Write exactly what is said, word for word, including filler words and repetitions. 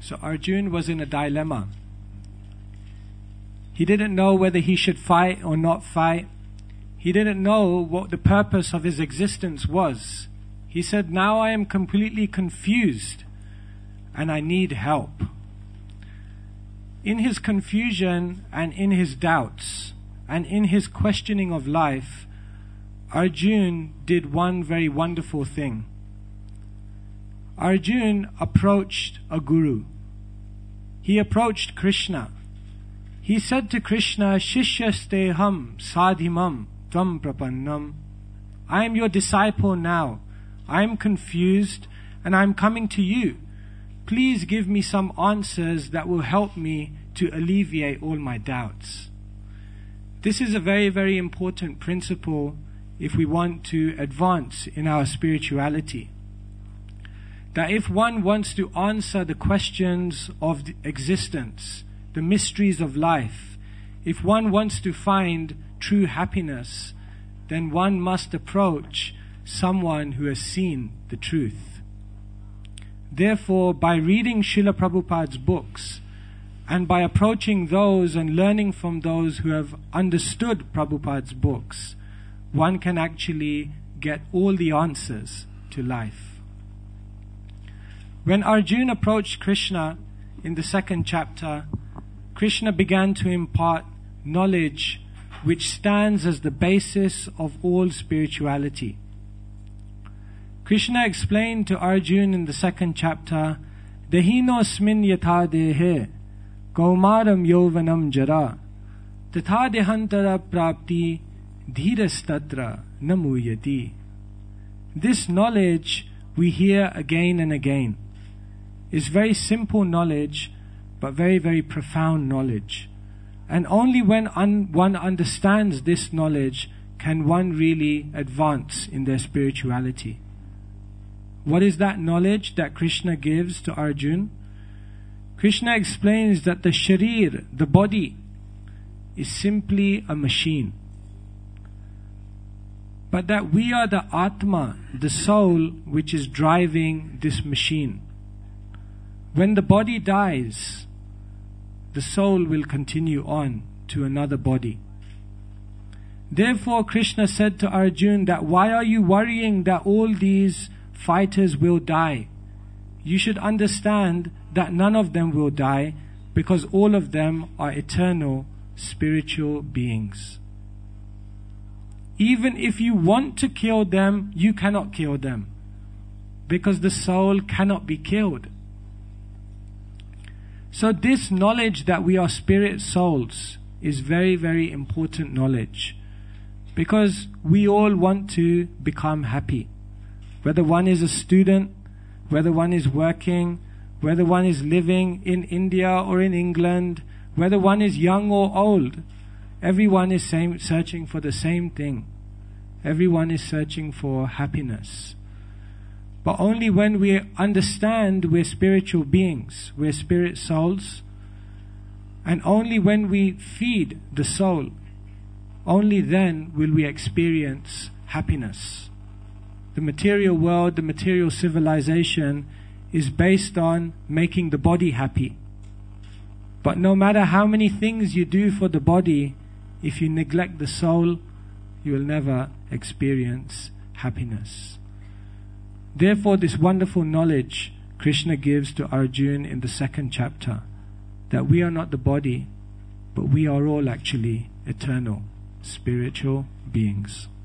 So Arjun was in a dilemma. He didn't know whether he should fight or not fight. He didn't know what the purpose of his existence was. He said, now I am completely confused and I need help. In his confusion and in his doubts and in his questioning of life, Arjun did one very wonderful thing. Arjun approached a guru. He approached Krishna. He said to Krishna, Shishyasteham sadhimam tvam prapannam. I am your disciple now. I am confused and I am coming to you. Please give me some answers that will help me to alleviate all my doubts. This is a very, very important principle if we want to advance in our spirituality. That if one wants to answer the questions of the existence, the mysteries of life, if one wants to find true happiness, then one must approach someone who has seen the truth. Therefore, by reading Srila Prabhupada's books and by approaching those and learning from those who have understood Prabhupada's books, one can actually get all the answers to life. When Arjuna approached Krishna in the second chapter, Krishna began to impart knowledge which stands as the basis of all spirituality. Krishna explained to Arjuna in the second chapter, Dehinosmin yatha dehe, kaumaram yovanam jara, tatha dehantara prapti dhirastatra namuyati. This knowledge we hear again and again. Is very simple knowledge, but very, very profound knowledge. And only when un- one understands this knowledge can one really advance in their spirituality. What is that knowledge that Krishna gives to Arjuna? Krishna explains that the sharir, the body, is simply a machine. But that we are the Atma, the soul, which is driving this machine. When the body dies, the soul will continue on to another body. Therefore, Krishna said to Arjuna that why are you worrying that all these fighters will die? You should understand that none of them will die because all of them are eternal spiritual beings. Even if you want to kill them, you cannot kill them because the soul cannot be killed. So this knowledge that we are spirit souls is very, very important knowledge. Because we all want to become happy. Whether one is a student, whether one is working, whether one is living in India or in England, whether one is young or old, everyone is same, searching for the same thing. Everyone is searching for happiness. But only when we understand we're spiritual beings, we're spirit souls, and only when we feed the soul, only then will we experience happiness. The material world, the material civilization is based on making the body happy. But no matter how many things you do for the body, if you neglect the soul, you will never experience happiness. Therefore, this wonderful knowledge Krishna gives to Arjuna in the second chapter, that we are not the body, but we are all actually eternal, spiritual beings.